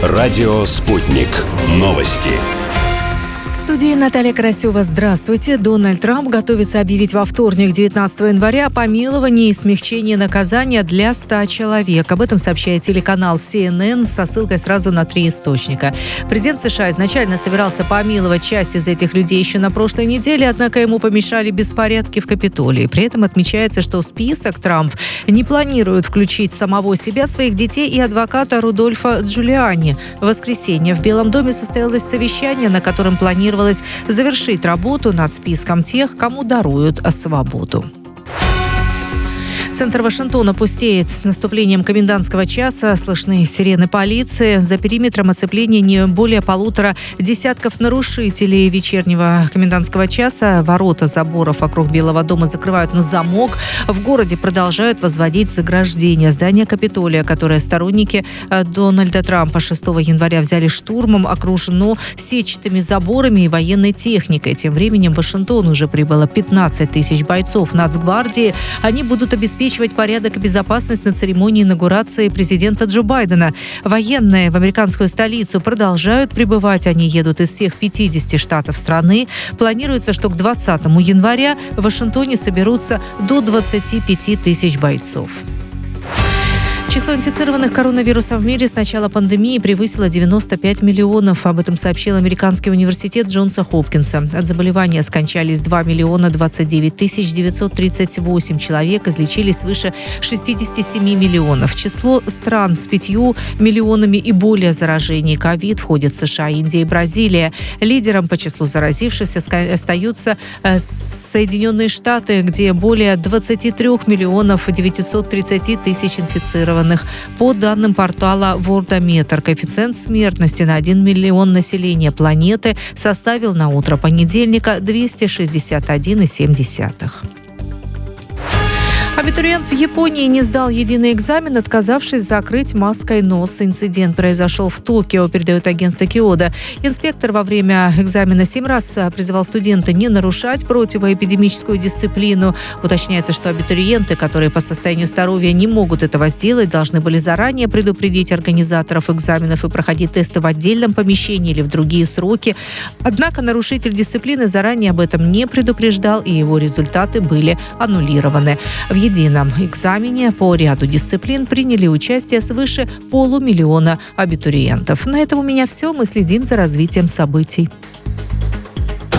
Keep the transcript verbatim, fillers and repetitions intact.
Радио «Спутник». Новости. В студии Наталья Карасева. Здравствуйте. Дональд Трамп готовится объявить во вторник, девятнадцатого января, о помиловании и смягчении наказания для ста человек. Об этом сообщает телеканал си эн эн со ссылкой сразу на три источника. Президент США изначально собирался помиловать часть из этих людей еще на прошлой неделе, однако ему помешали беспорядки в Капитолии. При этом отмечается, что в список Трамп не планирует включить самого себя, своих детей и адвоката Рудольфа Джулиани. В воскресенье в Белом доме состоялось совещание, на котором планировалось завершить работу над списком тех, кому даруют свободу. Центр Вашингтона пустеет. С наступлением комендантского часа слышны сирены полиции. За периметром оцепления не более полутора десятков нарушителей вечернего комендантского часа. Ворота заборов вокруг Белого дома закрывают на замок. В городе продолжают возводить заграждения. Здание Капитолия, которое сторонники Дональда Трампа шестого января взяли штурмом, окружено сетчатыми заборами и военной техникой. Тем временем в Вашингтон уже прибыло пятнадцать тысяч бойцов Нацгвардии. Они будут обеспечивать порядок и безопасность на церемонии инаугурации президента Джо Байдена. Военные в американскую столицу продолжают прибывать. Они едут из всех пятидесяти штатов страны. Планируется, что к двадцатому января в Вашингтоне соберутся до двадцати пяти тысяч бойцов. Число инфицированных коронавирусом в мире с начала пандемии превысило девяносто пять миллионов. Об этом сообщил американский университет Джонса Хопкинса. От заболевания скончались два миллиона двадцать девять тысяч девятьсот тридцать восемь человек, излечились свыше шестидесяти семи миллионов. Число стран с пятью миллионами и более заражений ковид входят США, Индия и Бразилия. Лидером по числу заразившихся остаются Соединенные Штаты, где более двадцати трёх миллионов девятисот тридцати тысяч инфицированных. По данным портала Worldometer, коэффициент смертности на один миллион населения планеты составил на утро понедельника двести шестьдесят один и семь десятых. Абитуриент в Японии не сдал единый экзамен, отказавшись закрыть маской нос. Инцидент произошел в Токио, передает агентство Киода. Инспектор во время экзамена семь раз призывал студента не нарушать противоэпидемическую дисциплину. Уточняется, что абитуриенты, которые по состоянию здоровья не могут этого сделать, должны были заранее предупредить организаторов экзаменов и проходить тесты в отдельном помещении или в другие сроки. Однако нарушитель дисциплины заранее об этом не предупреждал, и его результаты были аннулированы. В В едином экзамене по ряду дисциплин приняли участие свыше полумиллиона абитуриентов. На этом у меня все. Мы следим за развитием событий.